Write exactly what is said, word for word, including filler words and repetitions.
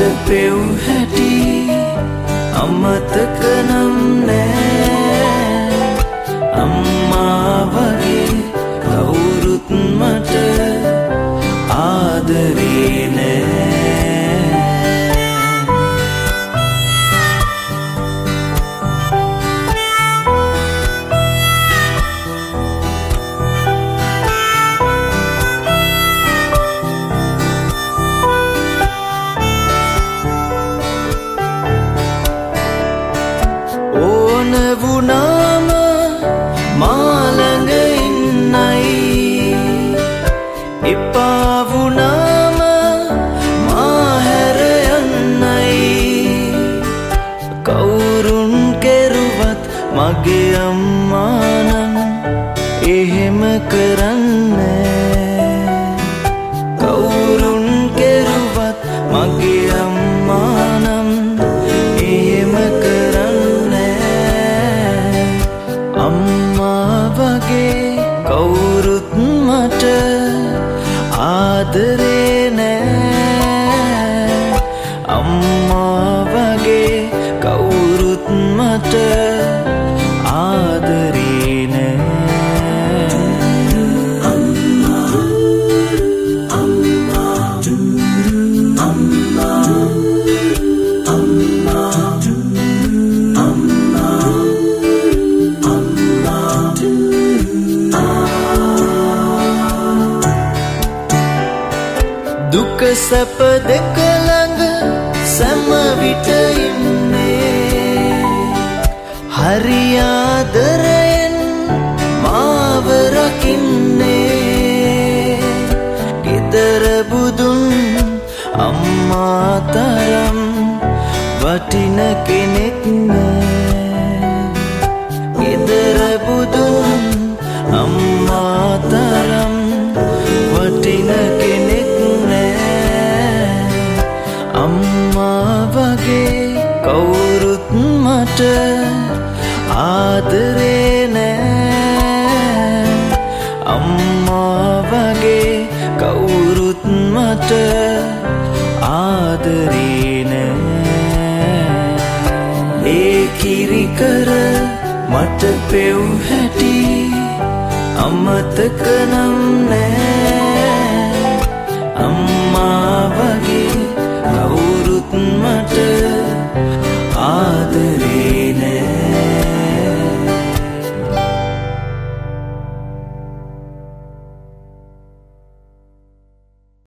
පෙව් හැටි අමතක නම් නෑ අම්මා වගේ කවුරුත් මට ආදරේ නෑ ඕන වුණාම මා ළඟ ඉන්නයි එපා වුණාම මා හැර යන්නයි කවුරුන් කෙරුවත් මගේ අම්මා නම් එහෙම කරන්නේ කවුරුන් කෙරුවත් මගේ අම්මා නම් එහෙම කරන්නේ අම්මා වගේ කවුරුත් මට ආදරේ නෑ අම්මා වගේ කවුරුත් මට ආදරේ නෑ දුක සැප දෙක ළඟ සෑම විට ඉන්නේ හරි ආදරයෙන් මාව රකින්නේ ගෙදර බුදුන් අම්මා තරම් වටින කෙනෙක් නෑ ගෙදර බුදුන් අම්මා තරම් වටින කෙනෙක් අම්මා වගේ කවුරුත් මට ආදරේ නෑ අම්මා වගේ කවුරුත් මට ආදරේ නෑ ඒ කිරි කර මට පෙව් හැටි අමතක නම් නෑ අම්මා වගේ කවුරුත් මට